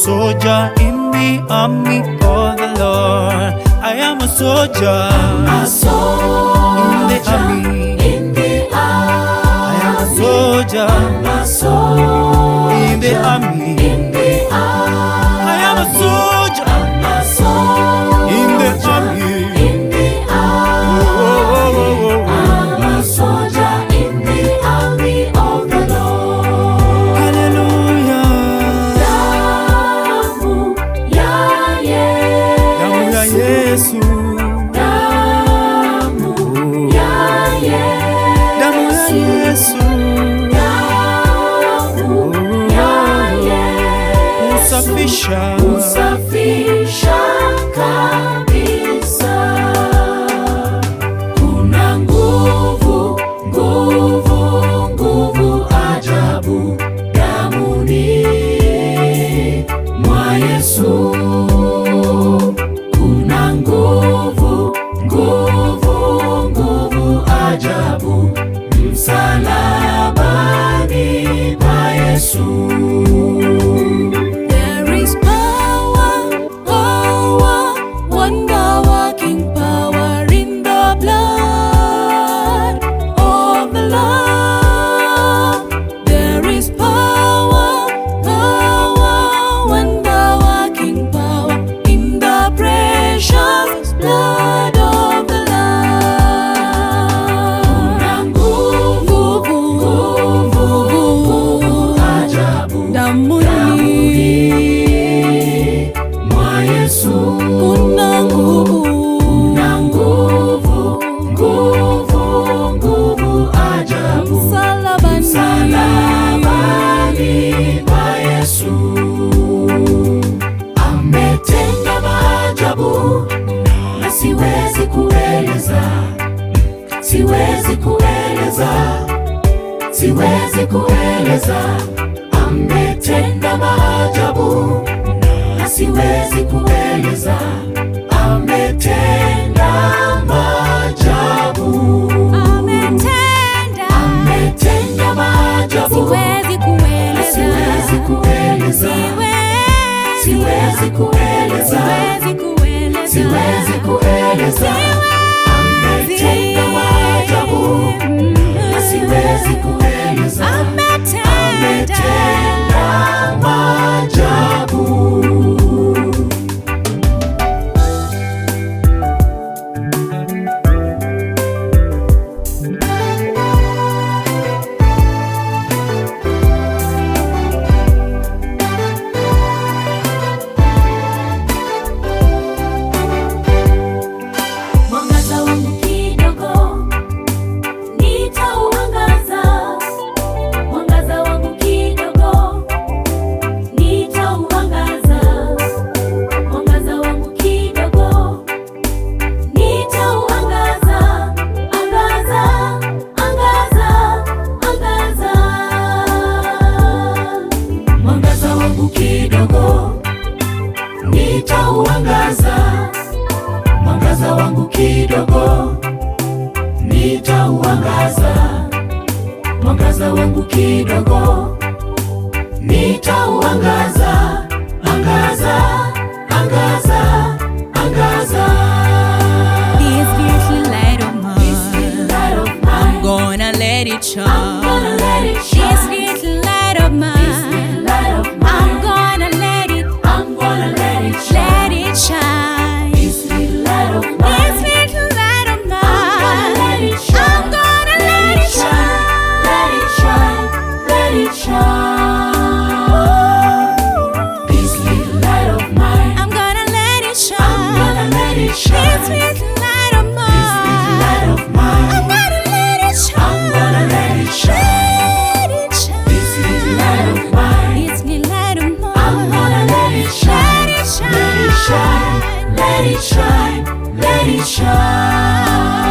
soldier in the army of the Lord. I am a soldier, a soldier in the army. in the army. I am a soldier, a soldier in the army. in the army. I am a soldier, a soldier in the army. in the army. I'm a soldier in the army of the Lord. Hallelujah. Damu ya Damu ya Yesu, Yesu, damu ya damu ya Yesu, Yesu, damu ya Yesu usafisha kabisa. Kuna nguvu, nguvu, nguvu ajabu damuni mwa Yesu. Kuna nguvu, nguvu, nguvu ajabu msalabani pa Yesu. There is power, power, wonder-working power in the blood of the Lamb. There is power, power, wonder-working power in the precious blood of the Lamb. Kuna nguvu, nguvu, nguvu ajabu Damuni mwa Yesu. kuna nguvu, Kuna nguvu, nguvu, nguvu ajabu msalabani pa Yesu. Ametenda maajabu na siwezi kueleza, siwezi kueleza, siwezi kueleza. Ametenda maajabu na siwezi kueleza. Ametenda maajabu, ametenda maajabu. siwezi kueleza, Siwezi kueleza, siwezi kueleza, siwezi kueleza. Ametenda maajabu na siwezi kueleza. Ametenda maajabu. Mwangaza wangu kidogo nitauangaza, mwangaza wangu kidogo nitauangaza, mwangaza wangu kidogo nitauangaza, angaza, angaza, angaza. Mwangaza wangu kidogo nitauangaza, mwangaza wangu kidogo nitauangaza, mwangaza wangu kidogo nitauangaza, angaza, angaza, angaza. This little light of This little light of I'm mine, gonna let it shine. I'm gonna let it This shine. little light of This mine, little light of I'm mine, gonna let it, I'm gonna let it shine. let it shine. This little light of This mine, little light of I'm gonna let mine, it shine. I'm gonna let it shine. Let it shine, let it shine. This little light of mine, I'm gonna let it I'm shine. gonna let it This shine. little light of This little light mine, of mine, I'm gonna let it shine. I'm gonna let it shine. Let it shine. This little light of mine, This little light of mine, I'm gonna let it shine. let it shine. Let it shine, let it shine, let it shine.